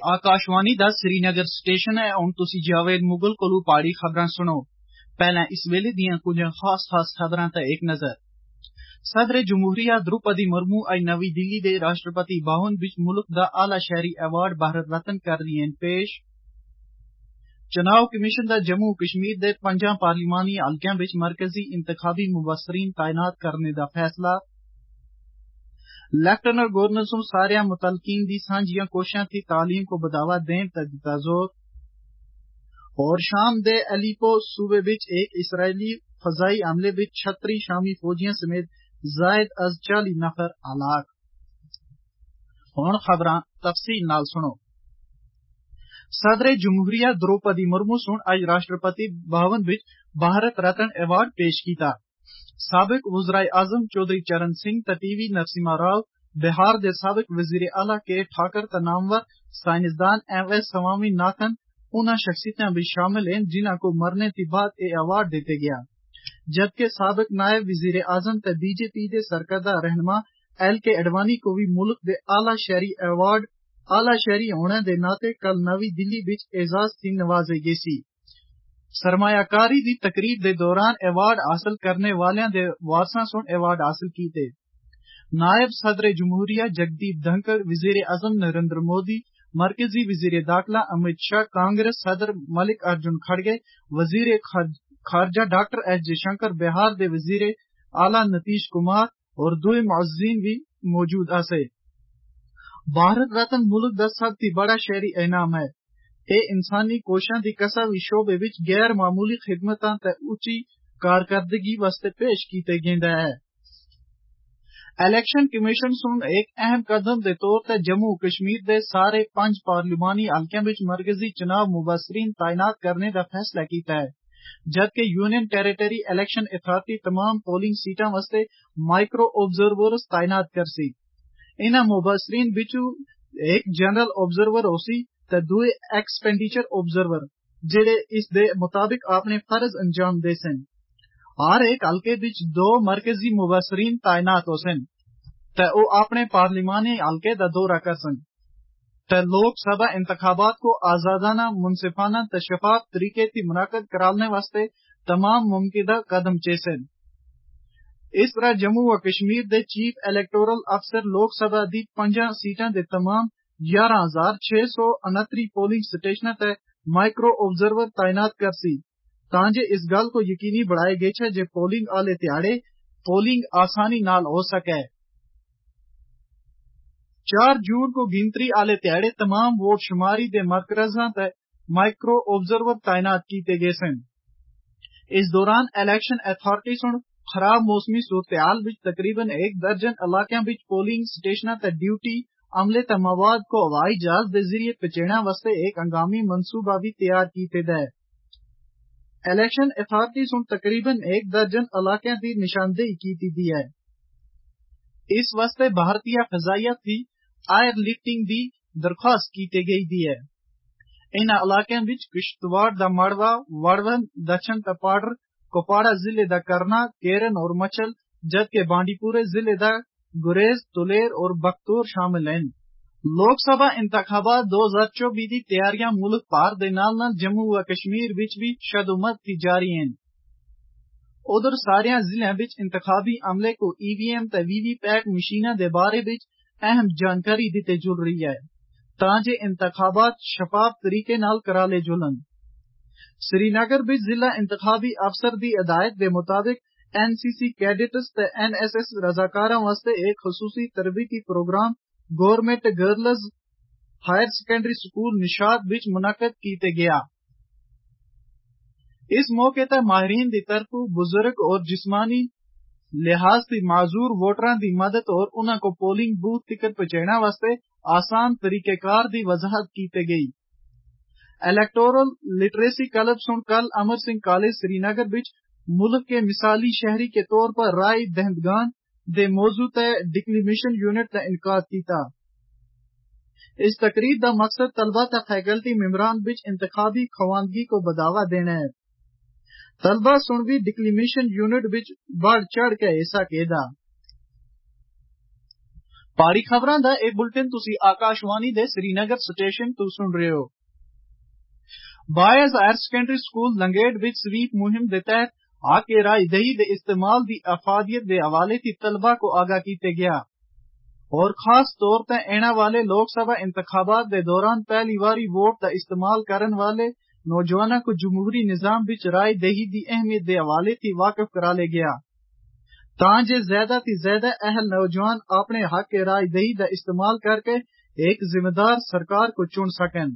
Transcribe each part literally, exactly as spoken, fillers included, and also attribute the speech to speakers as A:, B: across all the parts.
A: आकाशवाणी दा श्रीनगर स्टेशन है। हुण तुसी जावेद मुगल कोलू पहाड़ी खबरां सुनो। पहले इस वेले दियां कुछ खास खास खबरां ते एक नजर। सदर जमहूरिया द्रौपदी मुर्मू अज नवी दिल्ली दे राष्ट्रपति भवन विच मुल्क दा आला शहरी अवार्ड भारत रत्न कर दिएं पेश। चुनाव कमीशन दा जम्मू कश्मीर दे पंजां पार्लिमानी हलकियां विच मरकजी इंतखाबी मुबसरीन तैनात करने दा फैसला। लेफ्टिनेंट गवर्नर सू सारिया मुतलकीन दी सांझियां कोशिशां थी तालीम को बढ़ावा देने ते दिता जोर। और शाम दे एलिपो सूबे विच एक इसराइली फजाई हमले विच छत्तीस शामी फौजियां समेत जायद अज चालीस नफर हलाक। हुण खबरां तफसील नाल सुनो। सदर जमहूरिया द्रौपदी मुर्मू सुन अज राष्ट्रपति भवन विच भारत रत्न अवार्ड पेश कीता। साबिक वज़ीर आज़म चौधरी चरण सिंह ते पीवी नरसिम्हा राव, बिहार दे साबिक वजीर आला के ठाकर ते नामवर साइंसदान एम एस स्वामीनाथन उन्हां शख्सियतां भी शामिल हैं जिन्हां को मरने ती बाद ए अवार्ड दिते गया। जबकि साबिक नायब वजीर आज़म ते बीजेपी दे सरकर्दा रहनुमा एल के अडवाणी को भी मुल्क दे आला शहरी अवार्ड आला शहरी होने दे नाते कल नवी दिल्ली विच एजाज थी नवाजे गए सी। सरमायाकारी दी तकरीब दे दौरान अवार्ड हासिल करने वालियां दे वारसां सुन अवार्ड हासिल कीते। नायब सदर जमहूरिया जगदीप धनखड़, वजीर आज़म नरेंद्र मोदी, मरकजी वजीर दाखिला अमित शाह, कांग्रेस सदर मल्लिकार्जुन खड़गे, वजीर खारजा डॉक्टर एस जयशंकर, बिहार दे वजीर आला नीतीश कुमार और दुए मुअज्जिजीन भी मौजूद आसे। भारत रत्न मुल्क दा सब ती बड़ा शहरी इनाम है। ए इंसानी कोशां दी कसा भी शोबे विच गैर मामूली खिदमतां ते उच्ची कारकरदगी वास्ते पेश कीते गेंदा है। इलेक्शन कमीशन सुन एक अहम कदम दे तौर ते जम्मू कश्मीर दे सारे पंज पार्लिमानी हलकियां विच मरकजी चुनाव मुबसरीन तैनात करने दा फैसला कीता है। जबकि यूनियन टेरिटरी इलेक्शन अथॉरिटी तमाम पोलिंग सीटां वास्ते माइक्रो ऑब्जर्वर्स तैनात करसी। इन्हां मुबसरीन बिचू एक जनरल ऑब्जर्वर होसी ते दुए एक्सपेंडिचर ऑब्जर्वर जेड़े इस दे मुताबिक अपने फर्ज अंजाम देसन। हर एक हलके विच दो मरकजी मुबसरीन तैनात होसन ते ओ अपने पार्लिमानी हलके दा दौरा करसन ते लोक सभा इंतखाबात को आजादाना, मुनसिफाना ते शफाफ तरीके ती मुनाकद कराने वास्ते तमाम मुमकिन कदम चेसन। इस तरह जम्मू व कश्मीर दे चीफ इलेक्टोरल अफसर लोक सभा दी पंजा सीटां दे तमाम ग्यारह हजार छे सौ उनहत्तर पोलिंग स्टेशनां ते माइक्रो ऑब्जर्वर तैनात करसी तांजे इस गल को यकीनी बनाया गया जे पोलिंग आले त्याड़े पोलिंग आसानी नाल हो सके। चार जून को गिनतरी आले त्याड़े तमाम वोट शुमारी दे मरकज़ां ते माइक्रो ऑब्जर्वर तैनात कीते गए सन। इस दौरान इलेक्शन अथॉरिटी सुन खराब मौसमी सूरत-ए-हाल विच तकरीबन एक दर्जन इलाकियां विच पोलिंग स्टेशनां ते ड्यूटी अमले ते मवाद को हवाई जहाज दे जरिए पहुंचाने वास्ते एक हंगामी मनसूबा भी तैयार कीते दा है। इलेक्शन अथॉरिटी सुन तकरीबन एक दर्जन इलाकियां दी निशानदेही कीती दी है। इस वास्ते भारतीय फजाइया थी एयर लिफ्टिंग दी दरख्वास्त कीती गई दी है। इन्हां इलाकियां विच किश्तवाड़ दा माड़वा, वड़वन, दक्षिण ते पाडर, कुपवाड़ा जिले दा करना, केरन और मचल, जबकि बांडीपुरे जिले दा गुरेज, तुलेर और बख्तौर शामिल हैं। लोकसभा इंतखाबात दो हजार चौबीस दी तैयारियां मुल्क भर दे नाल नाल जम्मू व कश्मीर विच भी शदुमत थी जारी हैं। उधर सारियां जिलें विच इंतखाबी अमले को ईवीएम ते वीवीपैट मशीनां दे बारे विच अहम जानकारी दिते जुल रही है तांजे इंतखाबात शफाफ तरीके नाल कराले जुलन। श्रीनगर विच जिला इंतखाबी अफसर दी हिदायत दे मुताबिक एनसीसी कैडेट्स ते एनएसएस रजाकारां वास्ते एक खसूसी तरबीती programme government girls higher secondary school Nishat विच मुनक्कद कीते गया। इस मौके ते माहिरीन दी तरफों बुजुर्ग और जिस्मानी लिहाज दी माजूर वोटरां दी मदद और उन्हां को पोलिंग बूथ तिकर पहुंचाने वास्ते आसान तरीकेकार दी वजाहत कीती गई। इलेक्टोरल लिटरेसी क्लब सुन कल अमर सिंह कॉलेज श्रीनगर विच मुल्क के मिसाली शहरी के तौर पर राय दहंदगान दे मौजू ते डिक्लिमेशन यूनिट दा इनकाद कीता। इस तकरीब दा मकसद तलबा ते फैकल्टी मेंबरान विच इंतखाबी खवानगी को बढ़ावा देना है। तलबा सुन भी डिक्लिमेशन यूनिट विच बढ़ चढ़ के हिस्सा केदा। پہاڑی خبراں دا ایک بلٹن تسی آکاشوانی دے سری نگر سٹیشن تو سن رہے ہو۔ Boys higher secondary school Langate وچ سویپ مہم دے تحت حق کے رائے دہی دے استعمال دی افادیت دے حوالے تھی طلبہ کو آگاہ کیتے گیا اور خاص طور تے اینا والے لوک سبھا انتخابات دے دوران پہلی واری ووٹ دا استعمال کرن والے نوجوانوں کو جمہوری نظام وچ رائے دہی دی اہمیت دے حوالے تھی واقف کرا لے گیا تاکہ زیادہ تھی زیادہ اہل نوجوان اپنے حق کے رائے دہی دا استعمال کر کے ایک ذمہ دار سرکار کو چن سکن۔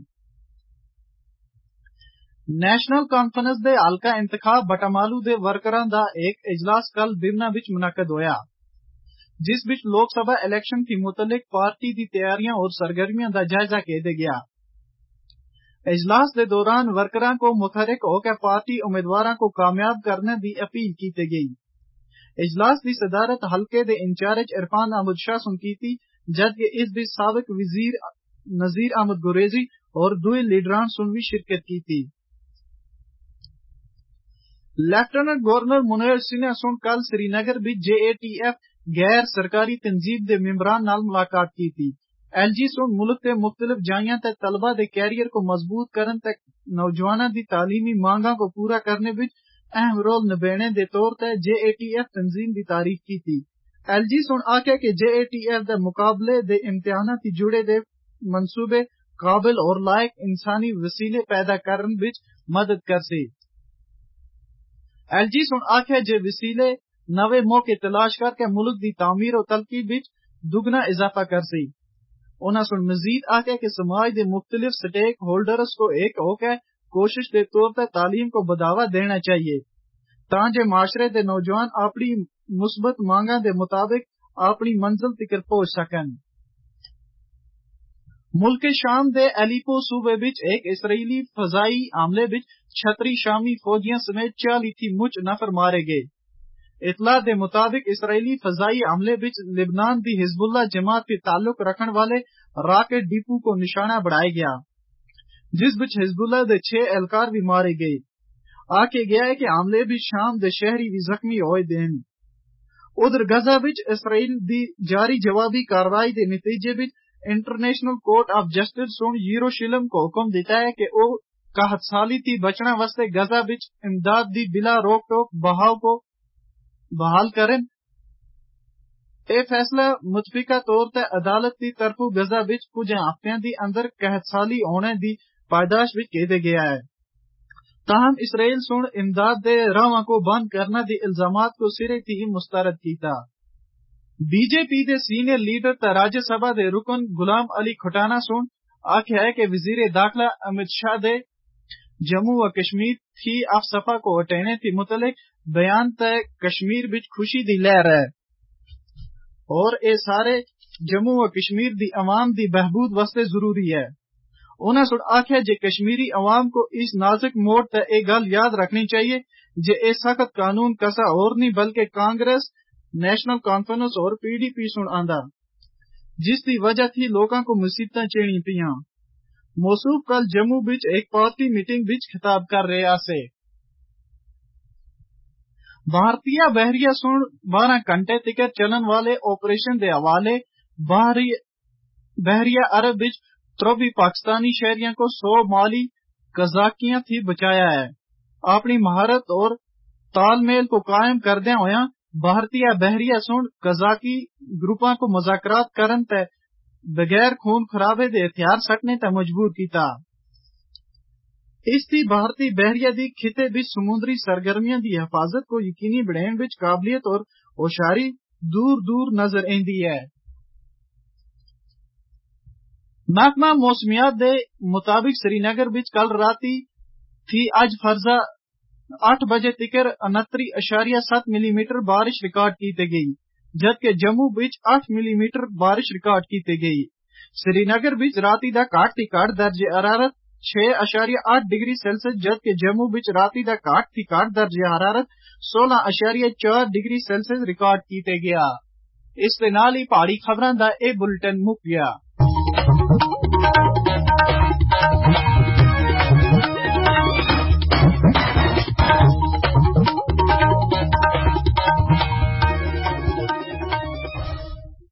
A: نیشنل کانفرنس دے حلقہ انتخاب بٹامالو دے ورکراں دا ایک اجلاس کل برنا وچ منعقد ہویا جس وچ لوک سبھا الیکشن کی متعلق پارٹی دی تیاریاں اور سرگرمیاں دا جائزہ کیتے گیا۔ اجلاس دے دوران ورکراں کو متحرک ہو کے پارٹی امیدواراں کو کامیاب کرنے دی اپیل کیتے گئی۔ اجلاس دی صدارت حلقے دے انچارج عرفان احمد شاہ سن کیتی جبکہ اس وچ سابق وزیر نذیر احمد گریزی اور دوئے لیڈران سن بھی شرکت کی۔ لیفٹیننٹ گورنر منیر سنہا سن کل سری نگر بھی جے اے ٹی ایف غیر سرکاری تنظیم دے ممبران نال ملاقات کی تھی۔ ایل جی سن ملک تے مختلف جائیاں تے طلبہ دے کیریئر کو مضبوط کرن تے نوجواناں دی تعلیمی مانگاں کو پورا کرنے وچ اہم رول نبھینے دے طور تے جے اے ٹی ایف تنظیم دی تعریف کی تھی۔ ایل جی سن آکھیا کہ جے اے ٹی ایف دے مقابلے دے امتحانات جڑے دے منصوبے قابل اور لائق انسانی وسیلے پیدا کرن وچ مدد کرسی۔ ایل جی سن آکھیا جے وسیلے نوے موقع تلاش کر کے ملک دی تعمیر و ترقی وچ دگنا اضافہ کرسی۔ انہاں سن مزید آکھیا کہ سماج دے مختلف سٹیک ہولڈرز کو ایک ہو کے کوشش کے طور پر تعلیم کو بڑھاوا دینا چاہیے تاکہ معاشرے دے نوجوان اپنی مثبت مانگاں دے مطابق اپنی منزل تک پہنچ سکن۔ ملک شام دے ایلیپو صوبے وچ ایک اسرائیلی فضائی حملے وچ چھتری شامی فوجیاں سمیت چالی تھی مچ نفر مارے گئے۔ اطلاع دے مطابق اسرائیلی فضائی حملے وچ لبنان دی حزب اللہ جماعت کے تعلق رکھن والے راکٹ ڈپو کو نشانہ بنایا گیا جس وچ حزب اللہ دے چھ اہلکار بھی مارے گئے۔ آکھیا گیا ہے کہ حملے بھی شام دے شہری بھی زخمی ہوئے دین۔ ادھر غزہ وچ اسرائیل دی جاری جوابی کاروائی دے نتیجے وچ انٹرنیشنل کورٹ آف جسٹس سن یروشلم کو حکم دیتا ہے کہ او قحط سالی تھی بچنا واسطے غزہ وچ امداد دی بلا روک ٹوک بہاؤ کو بحال کرن۔ اے فیصلہ متفقہ طور تے عدالت دی طرفوں غزہ وچ کچھ ہفتیاں دی اندر قحط سالی ہونے دی پائداش وچ کیتے گیا ہے۔ تاہم اسرائیل سن امداد دے راواں کو بند کرنا دی الزامات کو سرے تھی مسترد کیتا۔ بی جے پی دے سینئر لیڈر تے راجیہ سبھا دے رکن غلام علی کھٹانہ سن آکھیا ہے کہ وزیر داخلہ امت شاہ دے جموں و کشمیر تھی افسفا کو ہٹانے تھی متعلق بیان تے کشمیر بچ خوشی دی لہر ہے اور اے سارے جموں و کشمیر دی عوام دی بہبود واسطے ضروری ہے۔ انہاں سن آکھیا جے کشمیری عوام کو اس نازک موڑ تے اے گل یاد رکھنی چاہیے جے اے سخت قانون کسا اور نہیں بلکہ کانگریس نیشنل کانفرنس اور پی ڈی پی سن آندا جس دی وجہ تھی لوکاں کو مصیبتاں چینی پیاں۔ موصوف کل جموں بچ ایک پارٹی میٹنگ بچ خطاب کر رہے آسے۔ بھارتیہ بحریہ سن بارہ گھنٹے تک چلن والے آپریشن دے حوالے بحریہ عرب بچ تروی پاکستانی شہریوں کو سو مالی قزاقیاں تھی بچایا ہے۔ اپنی مہارت اور تال میل کو قائم کردے ہویا بھارتیہ بحریہ سن قزاقی گروپاں کو مذاکرات کرن تے بغیر خون خرابے دے ہتھیار سٹنے تے مجبور کیتا۔ اس دی بھارتی بحریہ دی خطے بچ سمندری سرگرمیاں دی حفاظت کو یقینی بنانے بچ قابلیت اور ہوشیاری دور دور نظر ایندی ہے۔ محکمہ موسمیات دے مطابق سری نگر بچ کل راتی تھی اج فرضا آٹھ بجے تکر انتری اشاریہ سات ملی میٹر بارش ریکارڈ کیتے گئی جبکہ جموں بچ آٹھ ملی میٹر بارش ریکارڈ کیتے گئی۔ سری نگر بچ راتی دا کاٹ تھی کاٹ درجہ حرارت چھ اشاریہ آٹھ ڈگری سیلسیس جبکہ جموں بچ راتی دا کاٹ تھی کاٹ درجہ حرارت سولہ اشاریہ چار ڈگری سیلسیس ریکارڈ کیتے گیا۔ اس دے نال ہی پہاڑی خبراں دا اے بلٹن مک گیا۔